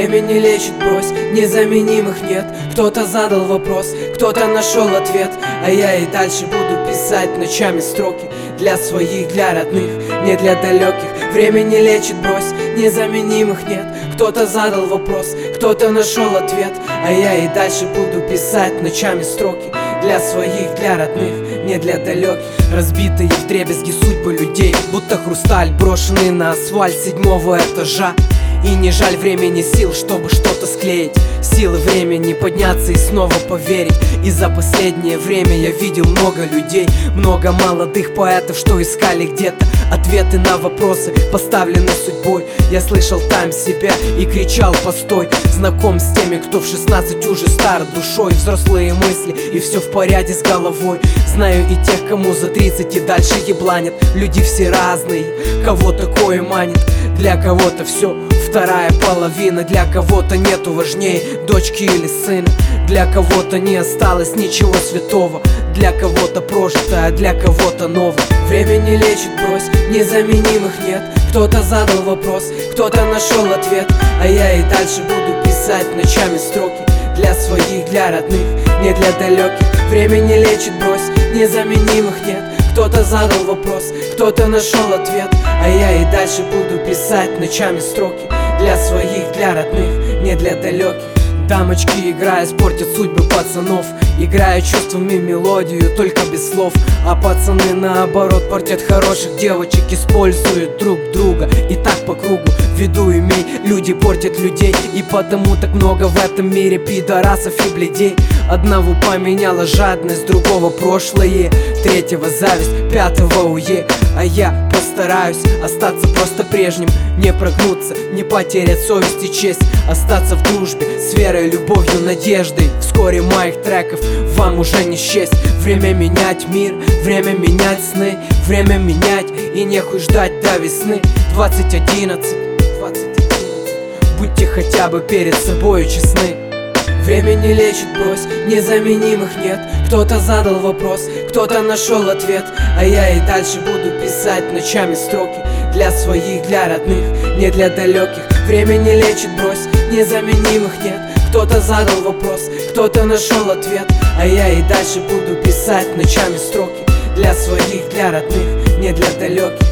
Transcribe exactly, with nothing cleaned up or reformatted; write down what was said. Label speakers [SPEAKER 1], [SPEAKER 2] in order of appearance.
[SPEAKER 1] Время не лечит, брось, незаменимых нет. Кто-то задал вопрос, кто-то нашел ответ, а я и дальше буду писать ночами строки для своих, для родных, не для далеких. Время не лечит, брось, незаменимых нет. Кто-то задал вопрос, кто-то нашел ответ, а я и дальше буду писать ночами строки для своих, для родных, не для далеких. Разбитые вдребезги судьбы людей, будто хрусталь, брошенный на асфальт седьмого этажа. И не жаль времени сил, чтобы что-то склеить. Силы времени подняться и снова поверить. И за последнее время я видел много людей, много молодых поэтов, что искали где-то ответы на вопросы, поставленные судьбой. Я слышал там себя и кричал: постой. Знаком с теми, кто в шестнадцать уже стар душой. Взрослые мысли и все в порядке с головой. Знаю и тех, кому за тридцать и дальше ебланят. Люди все разные, кого такое манит. Для кого-то все вторая половина, для кого-то нету важнее дочки или сына. Для кого-то не осталось ничего святого, для кого-то прожито, а для кого-то ново. Время не лечит, брось, незаменимых нет. Кто-то задал вопрос, кто-то нашел ответ, а я и дальше буду писать ночами строки для своих, для родных, не для далеких. Время не лечит, брось, незаменимых нет. Кто-то задал вопрос, кто-то нашел ответ, а я и дальше буду писать ночами строки для своих, для родных, не для далеких. Дамочки, играя, спортят судьбы пацанов, играя чувствами мелодию, только без слов. А пацаны наоборот портят хороших девочек, используют друг друга и так по кругу. Виду имей, люди портят людей, и потому так много в этом мире пидорасов и блядей. Одного поменяла жадность, другого прошлое, третьего зависть, пятого уе. А я постараюсь остаться просто прежним, не прогнуться, не потерять совесть и честь, остаться в дружбе с верой, любовью, надеждой. Вскоре моих треков вам уже не счесть. Время менять мир, время менять сны, время менять и нехуй ждать до весны. Двадцать одиннадцать, будьте хотя бы перед собой честны. Время не лечит, брось, незаменимых нет. Кто-то задал вопрос, кто-то нашел ответ, а я и дальше буду писать ночами строки для своих, для родных, не для далеких. Время не лечит, брось, незаменимых нет. Кто-то задал вопрос, кто-то нашел ответ, а я и дальше буду писать ночами строки для своих, для родных, не для далеких.